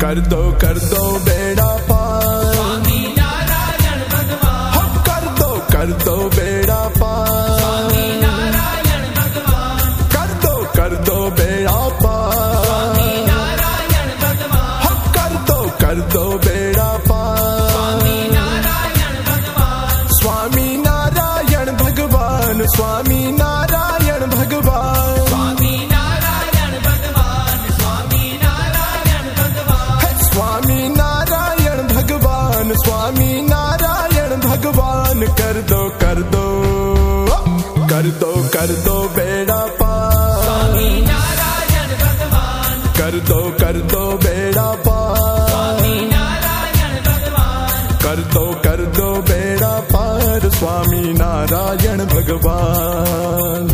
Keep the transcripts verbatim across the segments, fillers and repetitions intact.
कर दो कर दो बेड़ा पार स्वामी नारायण भगवान। हो कर दो कर दो बेड़ा पार स्वामी नारायण भगवान। कर दो कर दो बेड़ा पार स्वामी नारायण भगवान। हो कर दो कर दो बेड़ा पार स्वामी नारायण भगवान। स्वामी नारायण भगवान स्वामी नारायण भगवान स्वामी नारायण भगवान। स्वामी नारायण भगवान। है स्वामी नारायण भगवान स्वामी नारायण भगवान कर दो कर दो कर दो कर दो बेड़ा पार स्वामी नारायण भगवान। कर दो कर दो बेड़ा पार स्वामी नारायण भगवान। कर दो कर दो बेड़ा पार स्वामी नारायण भगवान।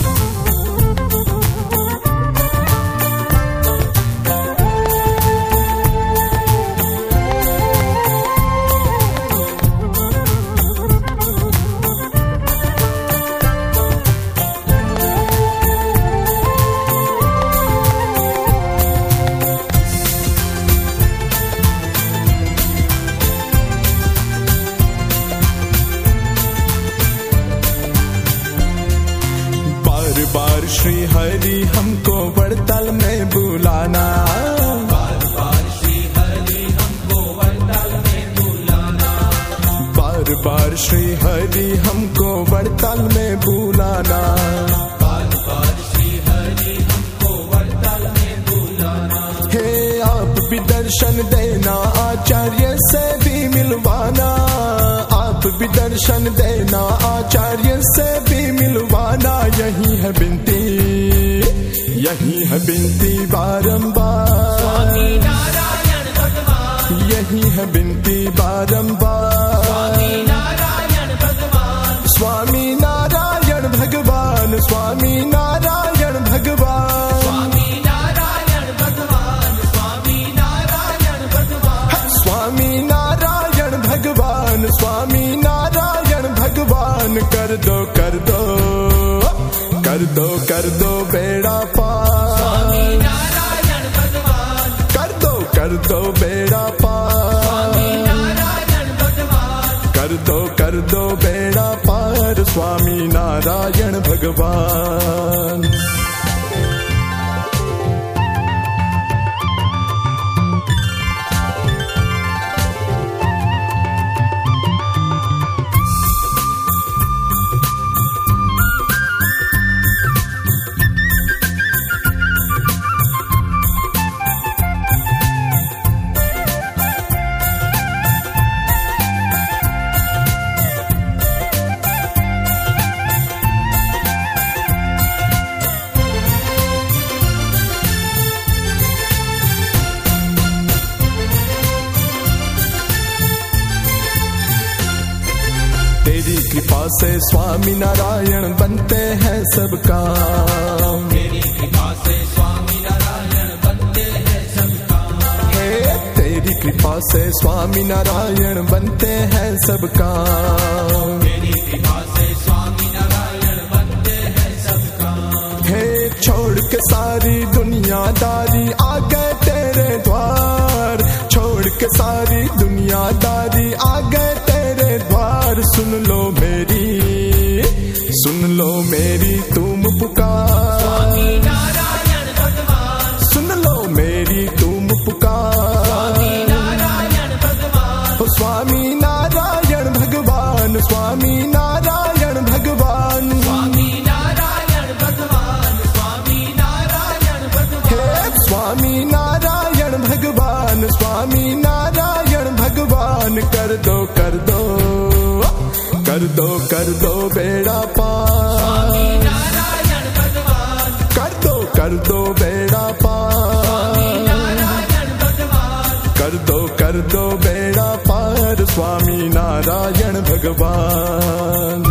बार श्री हरि हमको वड़ताल में बुलाना बार बार श्री हरि हमको वड़ताल में बुलाना। बार बार श्री हरि हमको वड़ताल में बुलाना बार बार श्री हरि हमको वड़ताल में बुलाना। हे आप भी दर्शन देना आचार्य से भी मिलवाना आप भी दर्शन देना आचार्य से भी मिलवाना यही है बिनती यही है बिनती बारंबार स्वामी नारायण भगवान। यही है बिनती बारंबार स्वामी नारायण भगवान। स्वामी नारायण भगवान स्वामी नारायण भगवान स्वामी नारायण भगवान। स्वामी नारायण भगवान। स्वामी नारायण भगवान स्वामी नारायण भगवान कर दो कर दो कर दो कर दो बेड़ा पार स्वामी नारायण भगवान। कर दो कर दो बेड़ा पार स्वामी नारायण भगवान। कर दो कर दो बेड़ा पार स्वामी नारायण भगवान। तेरी कृपा से स्वामी नारायण बनते हैं सब काम तेरी कृपा से स्वामी नारायण बनते हैं सब काम। हे तेरी कृपा से स्वामी नारायण बनते हैं सब काम तेरी कृपा से स्वामी नारायण बनते हैं सब काम। हे छोड़ के सारी दुनियादारी आ गए तेरे द्वार छोड़ के सारी दुनियादारी आ गए तेरे द्वार सुन लो मेरी सुन लो मेरी तुम पुकार स्वामी नारायण भगवान। सुन लो मेरी तुम पुकार स्वामी नारायण भगवान। ओ स्वामी नारायण भगवान स्वामी नारायण भगवान स्वामी नारायण भगवान। स्वामी नारायण भगवान। हे स्वामी नारायण भगवान स्वामी नारायण भगवान कर दो कर दो कर दो कर दो बेड़ा पार स्वामी नारायण भगवान। कर दो कर दो बेड़ा पार स्वामी नारायण भगवान। कर दो कर दो बेड़ा पार स्वामी नारायण भगवान।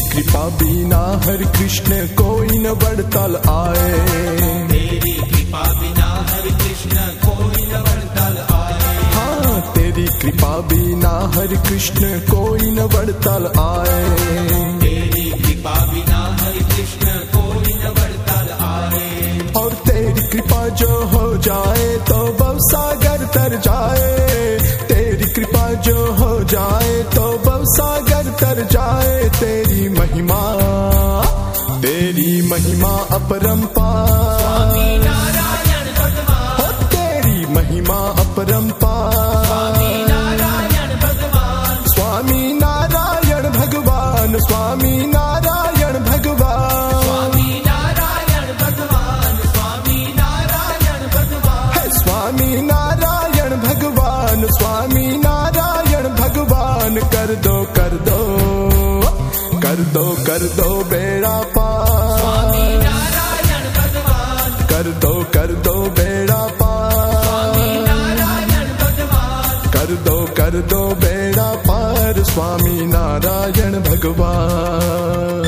कृपा बिना हरि कृष्ण कोई न वड़ताल आए। तेरी कृपा बिना हरि कृष्ण कोई न वड़ताल आए। हाँ, तेरी कृपा बिना हरि कृष्ण कोई न वड़ताल आए। तेरी कृपा बिना हरि कृष्ण कोई न वड़ताल आए। और तेरी कृपा जो हो जाए तो भव सागर तर जाए। तेरी कृपा जो हो जाए तो भव सागर तर जाए। तेरी महिमा तेरी महिमा अपरंपार। स्वामी नारायण भगवान। हो तेरी महिमा अपरंपार। स्वामी नारायण भगवान। स्वामी नारायण भगवान। स्वामी नारायण भगवान। स्वामी नारायण भगवान। स्वामी नारायण भगवान। है स्वामी नारायण भगवान। स्वामी नारायण भगवान। कर दो कर दो कर दो कर दो बेड़ा पार। स्वामी नारायण भगवान। कर दो कर दो बेड़ा पार। स्वामी नारायण भगवान। कर दो कर दो बेड़ा पार। स्वामी नारायण भगवान।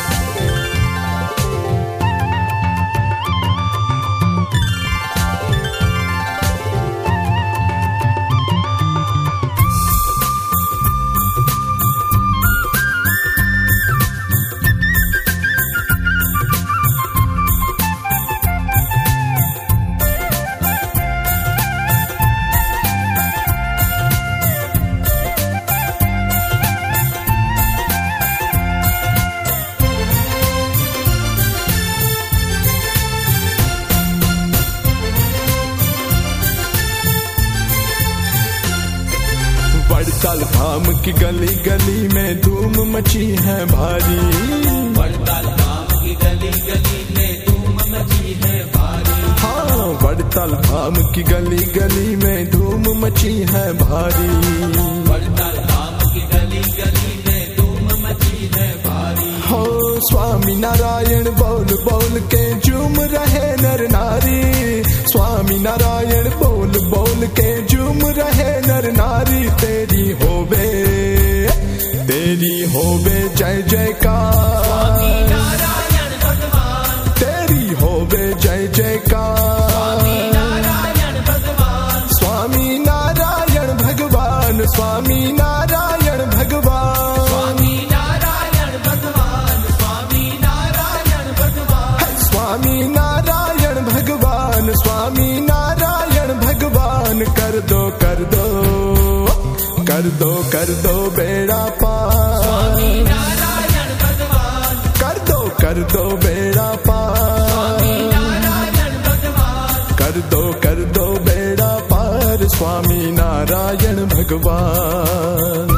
वड़ताल धाम की गली गली में धूम मची है भारी। वड़ताल धाम की गली गली में धूम मची है भारी। हाँ, वड़ताल धाम की गली गली में धूम मची है भारी। वड़ताल धाम की गली गली में धूम मची है भारी। हो स्वामी नारायण बोल बोल के झूम रहे नर नारी। स्वामी नारायण बोल बोल के झूम रहे नर नारी। तेरी होवे तेरी होवे जय जयकार। स्वामी नारायण भगवान। तेरी होवे जय जयकार। स्वामी नारायण भगवान। स्वामी नारायण भगवान। स्वामी नारायण भगवान। स्वामी नारायण भगवान। स्वामी नारायण भगवान। स्वामी नारायण भगवान। स्वामी नारायण भगवान। कर दो कर दो कर दो कर दो बेड़ा पार। स्वामी नारायण भगवान। कर दो कर दो बेड़ा पार। स्वामी नारायण भगवान। कर दो कर दो बेड़ा पार। स्वामी नारायण भगवान।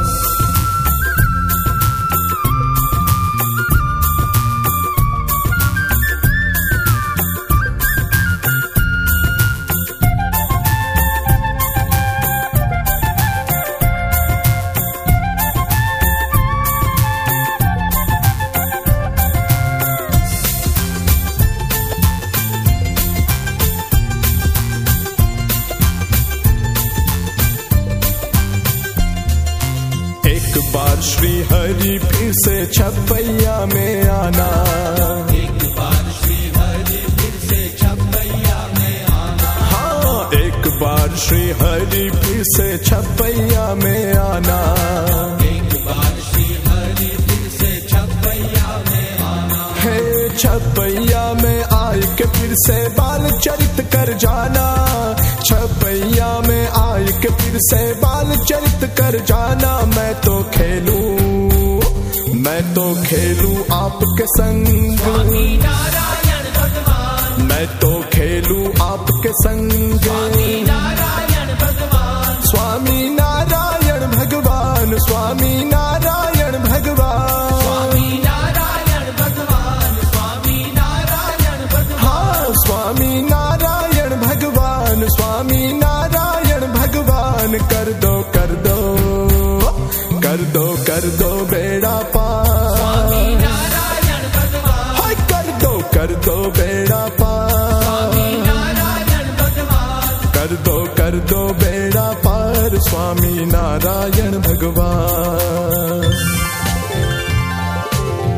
एक बार श्री हरि फिर से छपैया में आना। एक बार श्री हरि फिर से छपैया में आना। हाँ, एक बार श्री हरि फिर से छपैया में आना। एक बार श्री हरि फिर से छपैया में आना। है छपैया में आए के फिर से बाल चरित कर जाना। छपैया में आए के फिर से बाल चरित कर जाना। मैं तो खेलूं मैं तो खेलूं आपके संग। स्वामी नारायण भगवान। मैं तो खेलूं आपके संग। स्वामी नारायण भगवान। स्वामी नारायण भगवान। स्वामी नारायण भगवान। स्वामी नारायण भगवान। स्वामी नारायण भगवान। हाँ, स्वामी नारायण भगवान। स्वामी नारायण भगवान। कर दो कर दो कर दो कर दो बेड़ा पार। स्वामी नारायण भगवान। हाय कर दो कर दो बेड़ा पार। स्वामी नारायण भगवान। कर दो कर दो बेड़ा पार। स्वामी नारायण भगवान।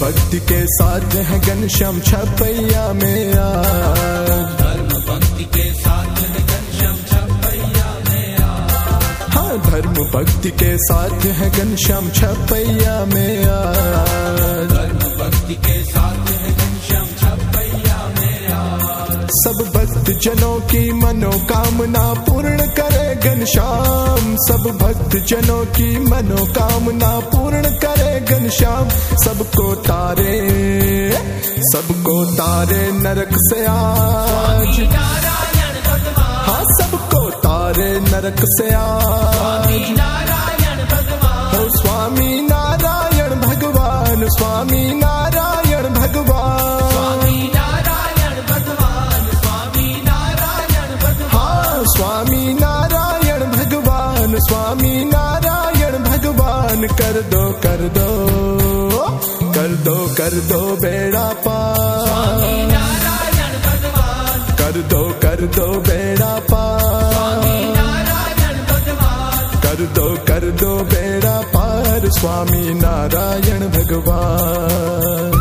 भक्ति के साथ है घनश्याम छपैया में आज, धर्म भक्ति के साथ है घनश्याम छपैया में आज, हाँ धर्म भक्ति के साथ है घनश्याम छपैया में आज, धर्म भक्ति के साथ है घनश्याम छपैया में आज। सब भक्त जनों की मनोकामना पूर्ण करे घनश्याम, सब भक्त जनों की मनोकामना पूर्ण करे घनश्याम, सबको तारे सबको तारे नरक से आज, नारायण भगवान, हाँ सबको तारे नरक से आज, नारायण भगवान, हो स्वामी नारायण भगवान, स्वामी नारायण भगवान, स्वामी नारायण भगवान, स्वामी नारायण भगवान, हाँ स्वामी नारायण भगवान, स्वामी नारायण भगवान, कर दो कर दो कर दो कर दो बेड़ा पार, नारायण भगवान, कर दो कर दो बेड़ा पार, नारायण भगवान, कर दो कर दो बेड़ा पार, स्वामी नारायण भगवान।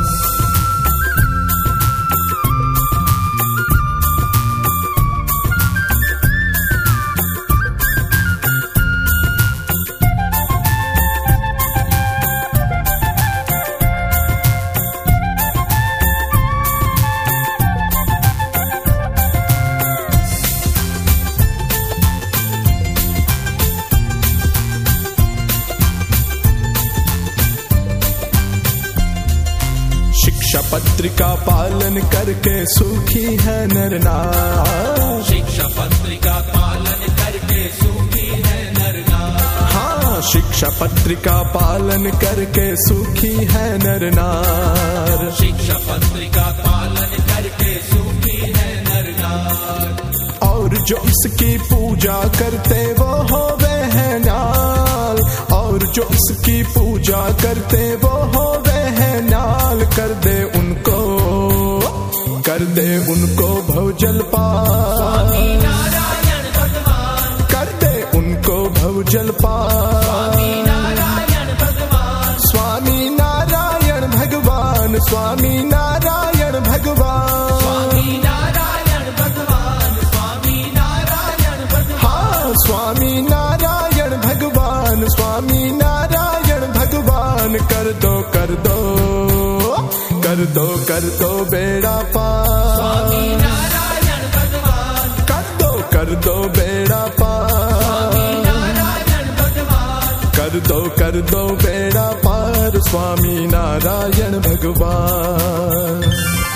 शिक्षा पत्रिका पालन करके सुखी है नर नार, शिक्षा पत्रिका पालन करके सुखी है नर नार, हाँ शिक्षा पत्रिका पालन करके सुखी है नर नार, शिक्षा पत्रिका पालन करके सुखी है नर नार, और जो इसकी पूजा करते वो होवे है नाल, और जो इसकी पूजा करते वो होवे है नाल, कर दे उनको कर दे उनको भवजल पार, नारायण भगवान, कर दे उनको भवजल पार, नारायण भगवान, स्वामी नारायण भगवान, स्वामी नारायण भगवान, स्वामी नारायण भगवान, स्वामी नारायण भगवान, हाँ स्वामी नारायण भगवान, स्वामी नारायण भगवान, कर दो कर दो कर दो कर दो बेड़ा पार, नारायण भगवान, कर दो कर दो बेड़ा पार, नारायण भगवान, कर दो कर दो बेड़ा पार, स्वामी नारायण भगवान।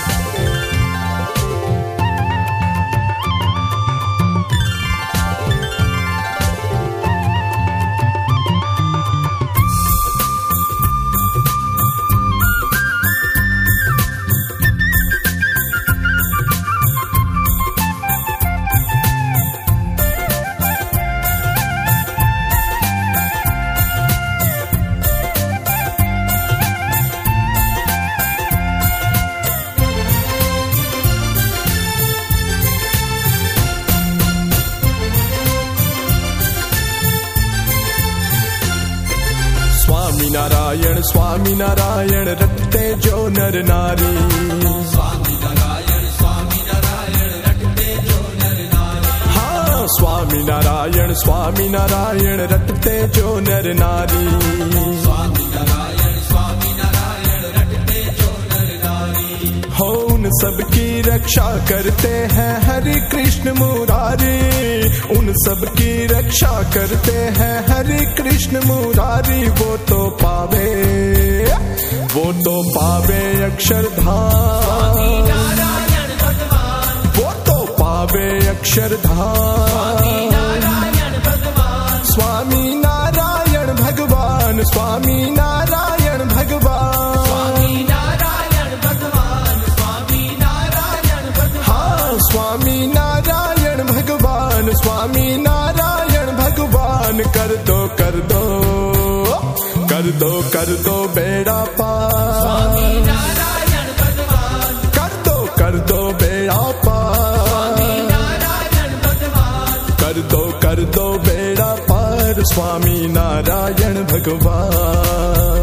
स्वामी नारायण स्वामी नारायण रटते जो नर नारी, स्वामी नारायण स्वामी नारायण रटते जो नर नारी, हाँ स्वामी नारायण स्वामी नारायण रटते जो नर नारी, स्वामी नारायण स्वामी नारायण रटते जो नर नारी, हो उन सबकी रक्षा करते हैं हरि कृष्ण मुरारी, उन सबकी रक्षा करते हैं हरि कृष्ण मुरारी, वो तो पावे वो तो पावे अक्षरधाम, नारायण भगवान, वो तो पावे अक्षरधाम, नारायण भगवान, स्वामी नारायण भगवान, स्वामी नारायण भगवान, स्वामी नारायण भगवान, स्वामी नारायण भगवान, हाँ स्वामी नारायण भगवान, स्वामी नारायण भगवान, कर दो कर दो कर दो कर दो बेड़ा पार, नारायण भगवान, कर दो कर दो बेड़ा पार, नारायण भगवान, कर दो कर दो बेड़ा पार, स्वामी नारायण भगवान।